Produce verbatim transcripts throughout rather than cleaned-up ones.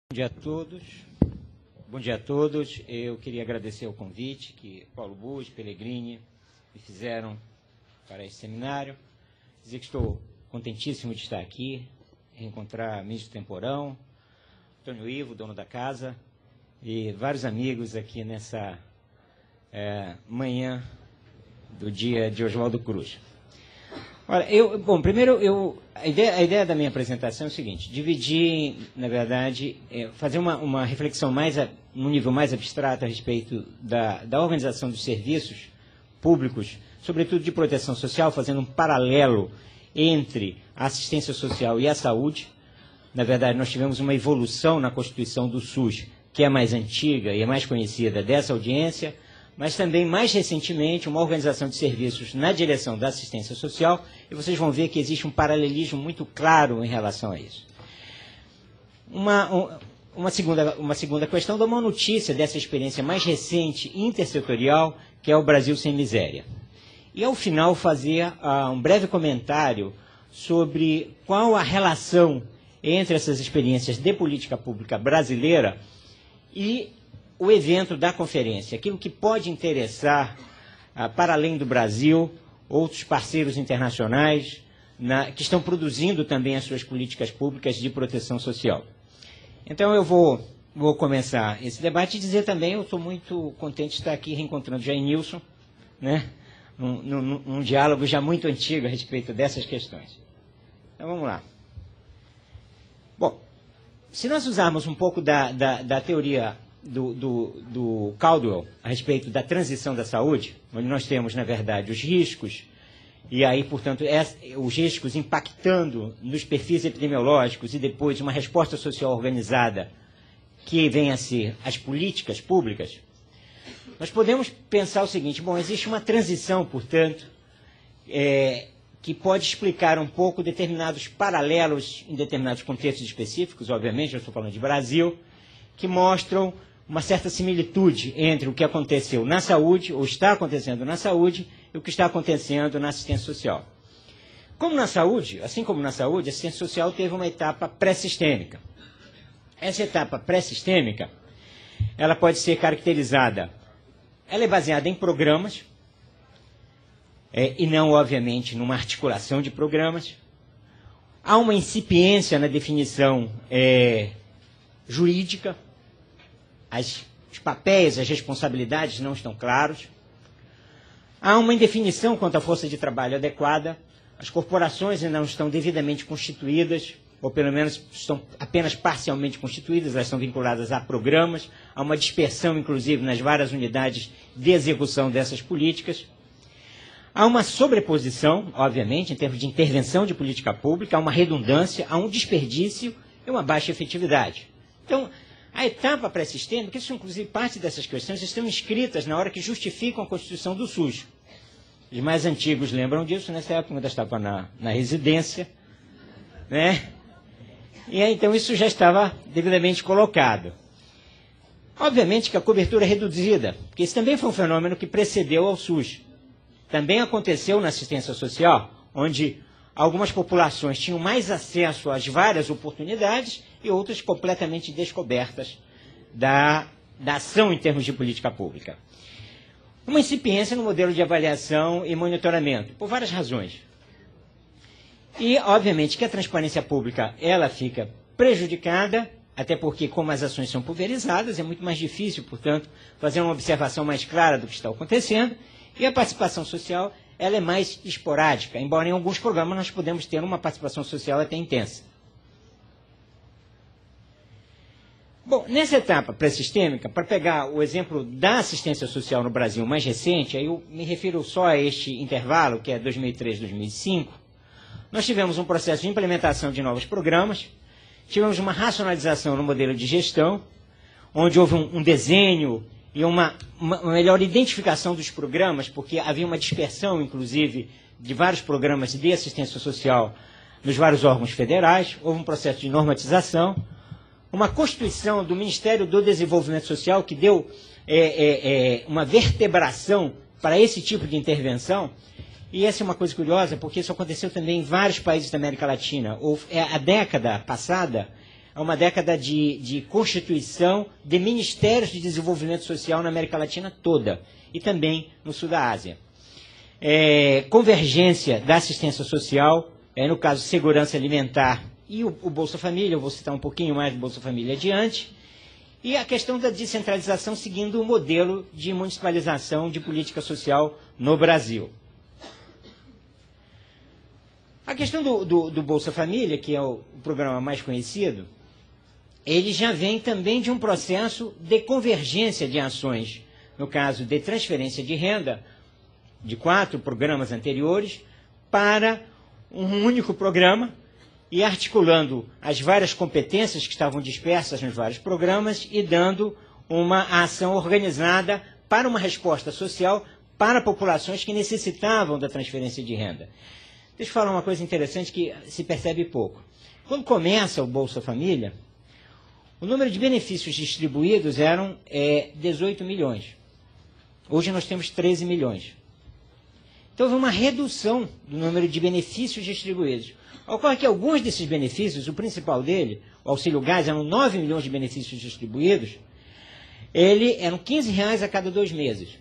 Bom dia a todos. Bom dia a todos. Eu queria agradecer o convite que Paulo Busch, Pellegrini me fizeram para esse seminário. Dizer que estou contentíssimo de estar aqui, reencontrar Ministro Temporão, Antônio Ivo, dono da casa, e vários amigos aqui nessa é, manhã do dia de Oswaldo Cruz. Olha, eu, bom, primeiro, eu, a, ideia, a ideia da minha apresentação é o seguinte: dividir, na verdade, é, fazer uma, uma reflexão mais, a, num nível mais abstrato a respeito da, da organização dos serviços públicos, sobretudo de proteção social, fazendo um paralelo entre a assistência social e a saúde. Na verdade, nós tivemos uma evolução na Constituição do SUS, que é mais antiga e é mais conhecida dessa audiência, mas também, mais recentemente, uma organização de serviços na direção da assistência social, e vocês vão ver que existe um paralelismo muito claro em relação a isso. Uma, um, uma, segunda, uma segunda questão, dá uma notícia dessa experiência mais recente, intersetorial, que é o Brasil Sem Miséria. E, ao final, fazer uh, um breve comentário sobre qual a relação entre essas experiências de política pública brasileira e o evento da conferência, aquilo que pode interessar, ah, para além do Brasil, outros parceiros internacionais na, que estão produzindo também as suas políticas públicas de proteção social. Então, eu vou, vou começar esse debate e dizer também, eu estou muito contente de estar aqui reencontrando Jair Nilson, né, num, num, num diálogo já muito antigo a respeito dessas questões. Então, vamos lá. Bom, se nós usarmos um pouco da, da, da teoria Do, do, do Caldwell a respeito da transição da saúde, onde nós temos, na verdade, os riscos, e aí, portanto, é, os riscos impactando nos perfis epidemiológicos e depois uma resposta social organizada que vem a ser as políticas públicas, nós podemos pensar o seguinte: bom, existe uma transição, portanto, é, que pode explicar um pouco determinados paralelos em determinados contextos específicos, obviamente, eu estou falando de Brasil, que mostram uma certa similitude entre o que aconteceu na saúde, ou está acontecendo na saúde, e o que está acontecendo na assistência social. Como na saúde, assim como na saúde, a assistência social teve uma etapa pré-sistêmica. Essa etapa pré-sistêmica, ela pode ser caracterizada, ela é baseada em programas, é, e não, obviamente, numa articulação de programas. Há uma incipiência na definição é, jurídica. As, os papéis, as responsabilidades não estão claros. Há uma indefinição quanto à força de trabalho adequada. As corporações ainda não estão devidamente constituídas, ou pelo menos estão apenas parcialmente constituídas, elas estão vinculadas a programas. Há uma dispersão, inclusive, nas várias unidades de execução dessas políticas. Há uma sobreposição, obviamente, em termos de intervenção de política pública, há uma redundância, há um desperdício e uma baixa efetividade. Então, a etapa pré-sistêmica, isso inclusive parte dessas questões estão inscritas na hora que justificam a Constituição do SUS. Os mais antigos lembram disso, nessa época ainda estava na, na residência, né? E aí, então isso já estava devidamente colocado. Obviamente que a cobertura é reduzida, porque esse também foi um fenômeno que precedeu ao SUS. Também aconteceu na assistência social, onde algumas populações tinham mais acesso às várias oportunidades e outras completamente descobertas da, da ação em termos de política pública. Uma incipiência no modelo de avaliação e monitoramento, por várias razões. E, obviamente, que a transparência pública ela fica prejudicada, até porque, como as ações são pulverizadas, é muito mais difícil, portanto, fazer uma observação mais clara do que está acontecendo, e a participação social ela é mais esporádica, embora em alguns programas nós podemos ter uma participação social até intensa. Bom, nessa etapa pré-sistêmica, para pegar o exemplo da assistência social no Brasil mais recente, aí eu me refiro só a este intervalo, que é dois mil e três a dois mil e cinco, nós tivemos um processo de implementação de novos programas, tivemos uma racionalização no modelo de gestão, onde houve um, um desenho e uma, uma melhor identificação dos programas, porque havia uma dispersão, inclusive, de vários programas de assistência social nos vários órgãos federais, houve um processo de normatização, uma constituição do Ministério do Desenvolvimento Social que deu é, é, é, uma vertebração para esse tipo de intervenção, e essa é uma coisa curiosa, porque isso aconteceu também em vários países da América Latina. A década passada, a uma década de, de constituição de ministérios de desenvolvimento social na América Latina toda e também no sul da Ásia. É, convergência da assistência social, é, no caso segurança alimentar e o, o Bolsa Família, eu vou citar um pouquinho mais do Bolsa Família adiante, e a questão da descentralização seguindo o modelo de municipalização de política social no Brasil. A questão do, do, do Bolsa Família, que é o, o programa mais conhecido, ele já vem também de um processo de convergência de ações, no caso de transferência de renda, de quatro programas anteriores, para um único programa, e articulando as várias competências que estavam dispersas nos vários programas e dando uma ação organizada para uma resposta social para populações que necessitavam da transferência de renda. Deixa eu falar uma coisa interessante que se percebe pouco. Quando começa o Bolsa Família, o número de benefícios distribuídos eram é, dezoito milhões. Hoje nós temos treze milhões. Então houve uma redução do número de benefícios distribuídos. Ocorre que alguns desses benefícios, o principal dele, o auxílio gás, eram nove milhões de benefícios distribuídos, ele eram quinze reais a cada dois meses.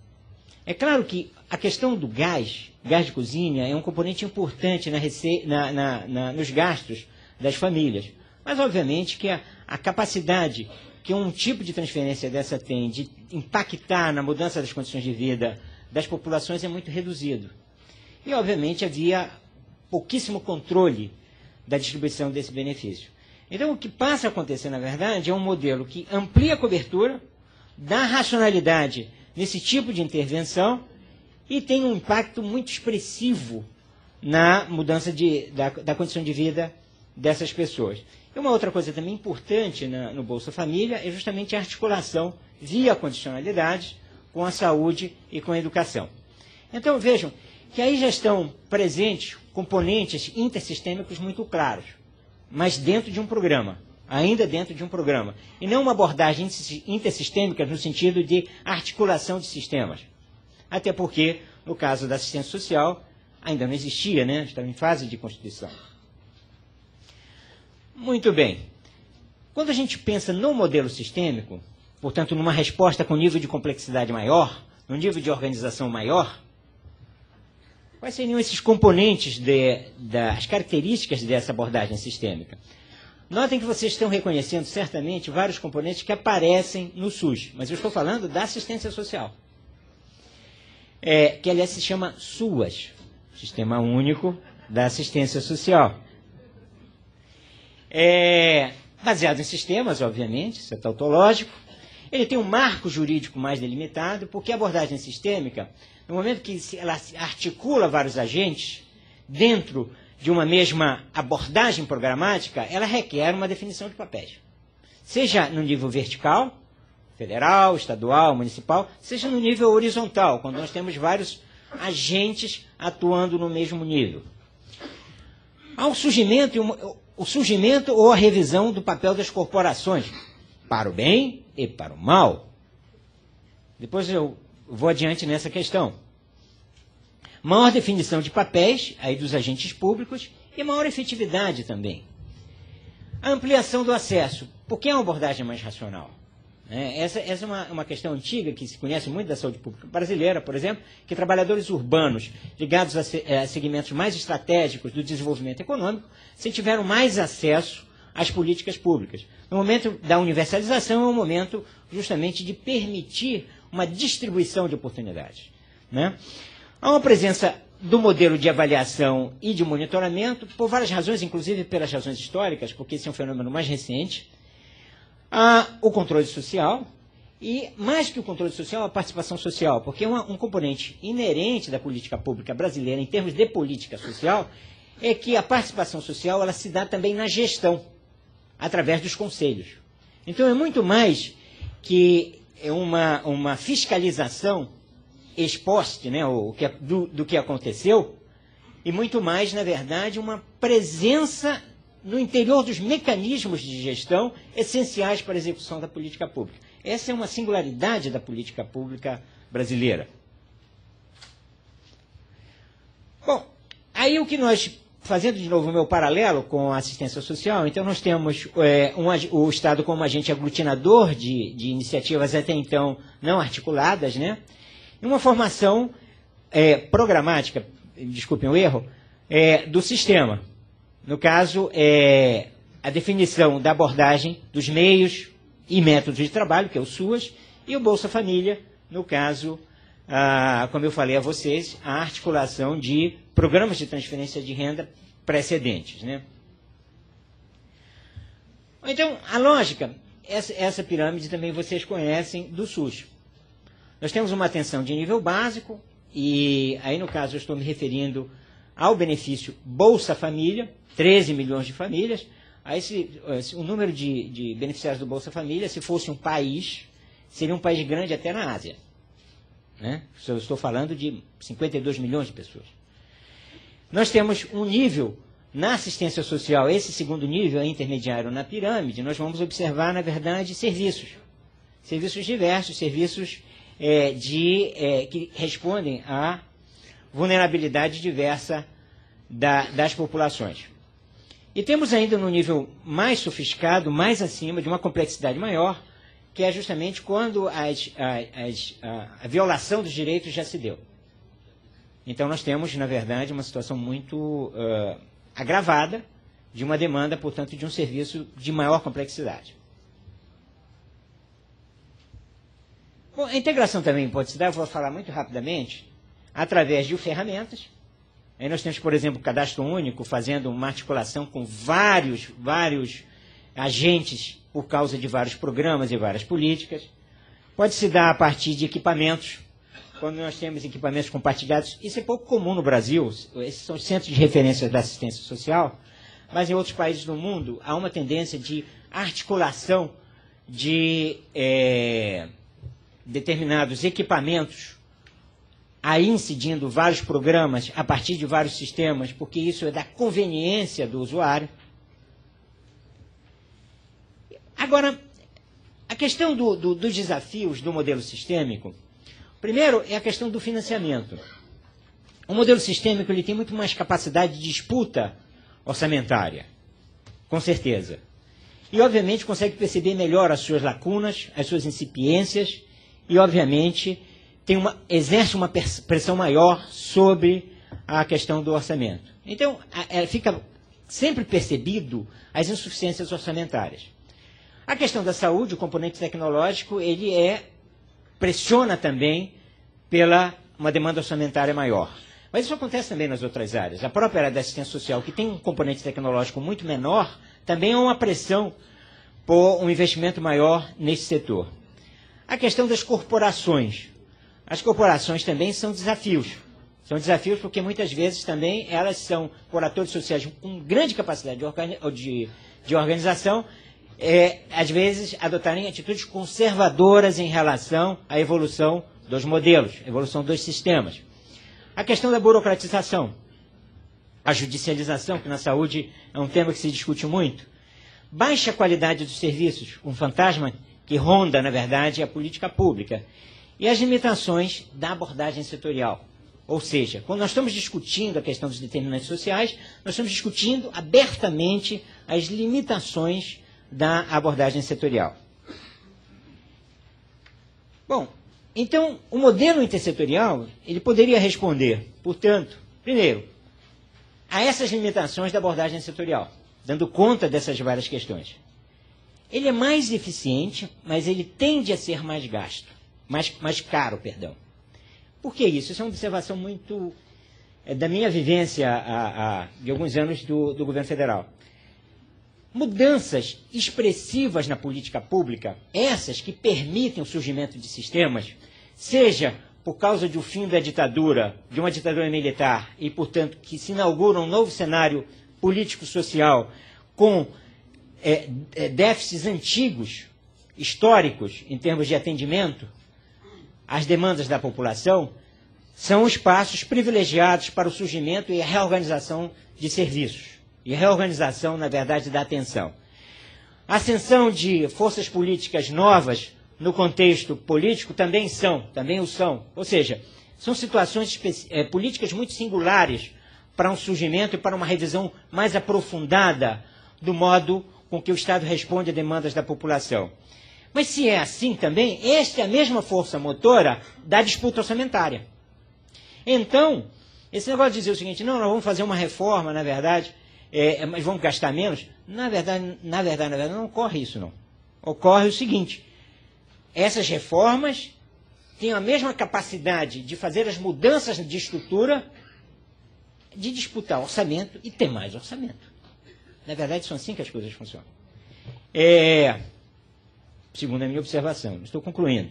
É claro que a questão do gás, gás de cozinha, é um componente importante na rece... na, na, na, nos gastos das famílias. Mas, obviamente, que a, a capacidade que um tipo de transferência dessa tem de impactar na mudança das condições de vida das populações é muito reduzido. E, obviamente, havia pouquíssimo controle da distribuição desse benefício. Então, o que passa a acontecer, na verdade, é um modelo que amplia a cobertura, dá racionalidade nesse tipo de intervenção e tem um impacto muito expressivo na mudança de, da, da condição de vida dessas pessoas. E uma outra coisa também importante na, no Bolsa Família é justamente a articulação via condicionalidades com a saúde e com a educação. Então, vejam que aí já estão presentes componentes intersistêmicos muito claros, mas dentro de um programa, ainda dentro de um programa, e não uma abordagem intersistêmica no sentido de articulação de sistemas. Até porque, no caso da assistência social, ainda não existia, né? Estava em fase de constituição. Muito bem. Quando a gente pensa no modelo sistêmico, portanto, numa resposta com nível de complexidade maior, num nível de organização maior, quais seriam esses componentes, de, das características dessa abordagem sistêmica? Notem que vocês estão reconhecendo certamente vários componentes que aparecem no SUS, mas eu estou falando da assistência social, é, que aliás se chama SUAS, Sistema Único da Assistência Social. É, baseado em sistemas, obviamente, isso é tautológico. Ele tem um marco jurídico mais delimitado, porque a abordagem sistêmica, no momento que ela articula vários agentes dentro de uma mesma abordagem programática, ela requer uma definição de papéis. Seja no nível vertical, federal, estadual, municipal, seja no nível horizontal, quando nós temos vários agentes atuando no mesmo nível. Há um surgimento, o surgimento ou a revisão do papel das corporações, para o bem e para o mal. Depois eu vou adiante nessa questão. Maior definição de papéis, aí dos agentes públicos, e maior efetividade também. A ampliação do acesso, porque é uma abordagem mais racional. É, essa, essa é uma, uma questão antiga, que se conhece muito da saúde pública brasileira, por exemplo, que trabalhadores urbanos ligados a, se, a segmentos mais estratégicos do desenvolvimento econômico, se tiveram mais acesso às políticas públicas. No momento da universalização é um momento justamente de permitir uma distribuição de oportunidades, né? Há uma presença do modelo de avaliação e de monitoramento, por várias razões, inclusive pelas razões históricas, porque esse é um fenômeno mais recente. Há o controle social, e mais que o controle social, a participação social, porque uma, um componente inerente da política pública brasileira, em termos de política social, é que a participação social ela se dá também na gestão, através dos conselhos. Então, é muito mais que uma, uma fiscalização ex post, né, o que, do, do que aconteceu, e muito mais, na verdade, uma presença no interior dos mecanismos de gestão essenciais para a execução da política pública. Essa é uma singularidade da política pública brasileira. Bom, aí o que nós fazendo de novo o meu paralelo com a assistência social, então nós temos é, um, o Estado como agente aglutinador de, de iniciativas até então não articuladas, né? E uma formação é, programática, desculpem o erro, é, do sistema. No caso, é, a definição da abordagem dos meios e métodos de trabalho, que é o SUAS, e o Bolsa Família, no caso, ah, como eu falei a vocês, a articulação de programas de transferência de renda precedentes, né? Então, a lógica, essa, essa pirâmide também vocês conhecem do SUS. Nós temos uma atenção de nível básico, e aí no caso eu estou me referindo ao benefício Bolsa Família, treze milhões de famílias. Aí se, se, o número de, de beneficiários do Bolsa Família, se fosse um país, seria um país grande até na Ásia, né? Eu estou falando de cinquenta e dois milhões de pessoas. Nós temos um nível na assistência social, esse segundo nível é intermediário na pirâmide, nós vamos observar, na verdade, serviços. Serviços diversos, serviços é, de, é, que respondem à vulnerabilidade diversa da, das populações. E temos ainda no nível mais sofisticado, mais acima, de uma complexidade maior, que é justamente quando as, as, a, a violação dos direitos já se deu. Então nós temos, na verdade, uma situação muito uh, agravada de uma demanda, portanto, de um serviço de maior complexidade. Bom, a integração também pode se dar, eu vou falar muito rapidamente, através de ferramentas. Aí nós temos, por exemplo, o cadastro único, fazendo uma articulação com vários, vários agentes por causa de vários programas e várias políticas. Pode se dar a partir de equipamentos, quando nós temos equipamentos compartilhados. Isso é pouco comum no Brasil, esses são os centros de referência da assistência social, mas em outros países do mundo há uma tendência de articulação de é, determinados equipamentos, aí incidindo vários programas a partir de vários sistemas, porque isso é da conveniência do usuário. Agora, a questão do, do, dos desafios do modelo sistêmico, primeiro é a questão do financiamento. O modelo sistêmico ele tem muito mais capacidade de disputa orçamentária, com certeza. E, obviamente, consegue perceber melhor as suas lacunas, as suas incipiências, e, obviamente, tem uma, exerce uma pressão maior sobre a questão do orçamento. Então, a, a, fica sempre percebido as insuficiências orçamentárias. A questão da saúde, o componente tecnológico, ele é, pressiona também pela uma demanda orçamentária maior. Mas isso acontece também nas outras áreas. A própria área da assistência social, que tem um componente tecnológico muito menor, também é uma pressão por um investimento maior nesse setor. A questão das corporações. As corporações também são desafios. São desafios porque muitas vezes também elas são, por atores sociais com grande capacidade de, organi de, de organização, é, às vezes adotarem atitudes conservadoras em relação à evolução dos modelos, evolução dos sistemas. A questão da burocratização, a judicialização, que na saúde é um tema que se discute muito. Baixa qualidade dos serviços, um fantasma que ronda, na verdade, a política pública. E as limitações da abordagem setorial. Ou seja, quando nós estamos discutindo a questão dos determinantes sociais, nós estamos discutindo abertamente as limitações da abordagem setorial. Bom, então, o modelo intersetorial, ele poderia responder, portanto, primeiro, a essas limitações da abordagem setorial, dando conta dessas várias questões. Ele é mais eficiente, mas ele tende a ser mais gasto, mais, mais caro, perdão. Por que isso? Isso é uma observação muito é, da minha vivência há, há, de alguns anos do, do governo federal. Mudanças expressivas na política pública, essas que permitem o surgimento de sistemas, seja por causa do fim da ditadura, de uma ditadura militar, e, portanto, que se inaugura um novo cenário político-social com é, é, déficits antigos, históricos, em termos de atendimento às demandas da população, são espaços privilegiados para o surgimento e a reorganização de serviços. E a reorganização, na verdade, da atenção. A ascensão de forças políticas novas no contexto político também são, também o são. Ou seja, são situações é, políticas muito singulares para um surgimento e para uma revisão mais aprofundada do modo com que o Estado responde a demandas da população. Mas se é assim também, esta é a mesma força motora da disputa orçamentária. Então, esse negócio de dizer o seguinte, não, nós vamos fazer uma reforma, na verdade, é, mas vamos gastar menos, na verdade, na verdade, na verdade, não ocorre isso, não. Ocorre o seguinte, essas reformas têm a mesma capacidade de fazer as mudanças de estrutura, de disputar orçamento e ter mais orçamento. Na verdade, são assim que as coisas funcionam. É, segundo a minha observação, estou concluindo.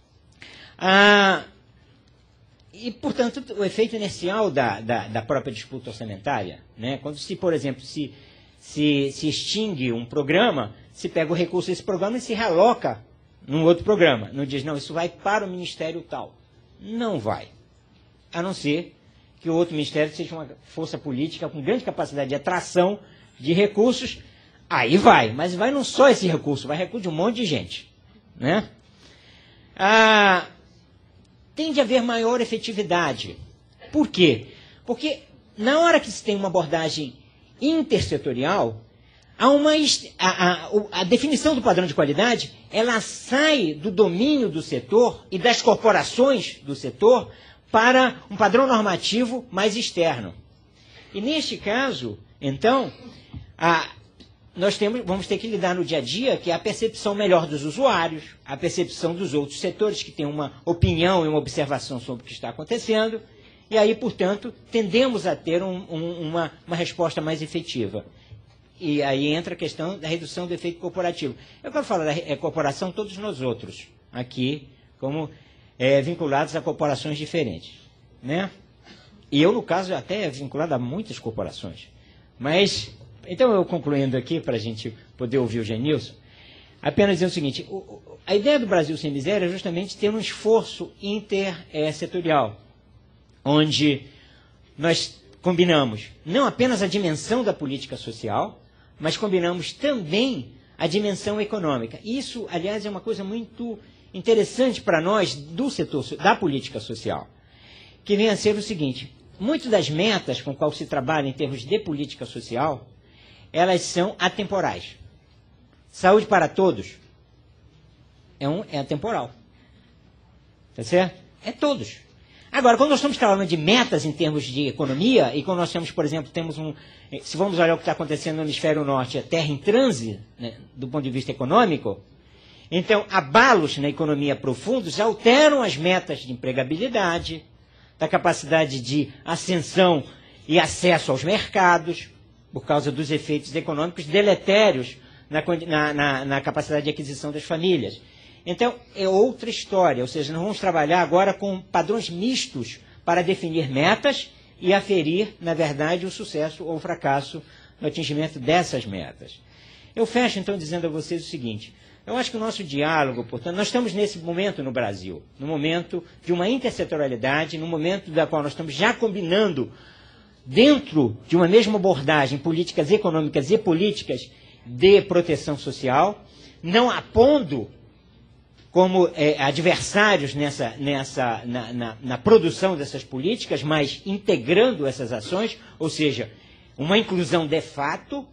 Ah, e, portanto, o efeito inercial da, da, da própria disputa orçamentária, né, quando se, por exemplo, se, se, se extingue um programa, se pega o recurso desse programa e se realoca num outro programa. Não diz, não, isso vai para o ministério tal. Não vai. A não ser que o outro ministério seja uma força política com grande capacidade de atração de recursos, aí vai. Mas vai não só esse recurso, vai recurso de um monte de gente. Né? Ah, tem de haver maior efetividade. Por quê? Porque na hora que se tem uma abordagem intersetorial, há uma, a, a, a definição do padrão de qualidade, ela sai do domínio do setor e das corporações do setor para um padrão normativo mais externo. E neste caso, então, a, nós temos, vamos ter que lidar no dia a dia, que é a percepção melhor dos usuários, a percepção dos outros setores que têm uma opinião e uma observação sobre o que está acontecendo, e aí, portanto, tendemos a ter um, um, uma, uma resposta mais efetiva. E aí entra a questão da redução do efeito corporativo. Eu quero falar da é, corporação, todos nós outros, aqui, como é, vinculados a corporações diferentes. Né? E eu, no caso, até é vinculado a muitas corporações. Mas, então, eu concluindo aqui, para a gente poder ouvir o Genilson, apenas dizer o seguinte, o, a ideia do Brasil Sem Miséria é justamente ter um esforço intersetorial, onde nós combinamos não apenas a dimensão da política social, mas combinamos também a dimensão econômica. Isso, aliás, é uma coisa muito interessante para nós do setor da política social, que vem a ser o seguinte, muitas das metas com qual se trabalha em termos de política social, elas são atemporais. Saúde para todos é, um, é atemporal. Tá certo? É todos. Agora, quando nós estamos falando de metas em termos de economia, e quando nós temos, por exemplo, temos um, se vamos olhar o que está acontecendo no hemisfério norte, a terra em transe, né, do ponto de vista econômico, então, abalos na economia profundos alteram as metas de empregabilidade, da capacidade de ascensão e acesso aos mercados, por causa dos efeitos econômicos deletérios na, na, na, na capacidade de aquisição das famílias. Então, é outra história, ou seja, nós vamos trabalhar agora com padrões mistos para definir metas e aferir, na verdade, o sucesso ou o fracasso no atingimento dessas metas. Eu fecho, então, dizendo a vocês o seguinte, eu acho que o nosso diálogo, portanto, nós estamos nesse momento no Brasil, no momento de uma intersetorialidade, no momento da qual nós estamos já combinando, dentro de uma mesma abordagem, políticas econômicas e políticas de proteção social, não apondo como é, adversários nessa, nessa, na, na, na produção dessas políticas, mas integrando essas ações, ou seja, uma inclusão de fato.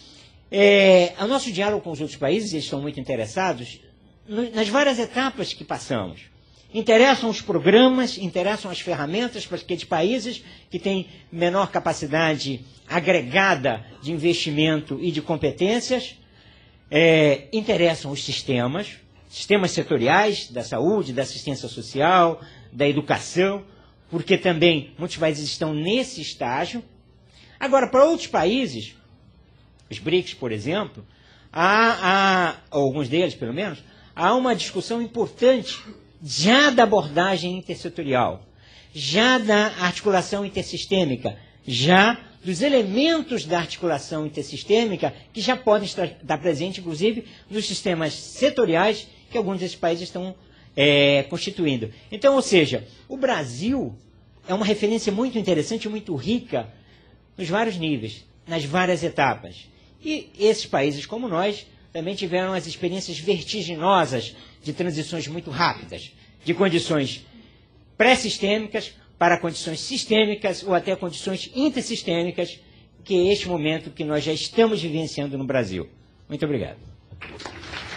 É, o nosso diálogo com os outros países, eles estão muito interessados no, nas várias etapas que passamos. Interessam os programas, interessam as ferramentas para aqueles países que têm menor capacidade agregada de investimento e de competências, é, interessam os sistemas, sistemas setoriais da saúde, da assistência social, da educação, porque também muitos países estão nesse estágio. Agora, para outros países, os BRICS, por exemplo, há, há, alguns deles pelo menos, há uma discussão importante já da abordagem intersetorial, já da articulação intersistêmica, já dos elementos da articulação intersistêmica que já podem estar, estar presentes, inclusive, nos sistemas setoriais que alguns desses países estão é, constituindo. Então, ou seja, o Brasil é uma referência muito interessante, muito rica, nos vários níveis, nas várias etapas. E esses países, como nós, também tiveram as experiências vertiginosas de transições muito rápidas, de condições pré-sistêmicas para condições sistêmicas ou até condições intersistêmicas, que é este momento que nós já estamos vivenciando no Brasil. Muito obrigado.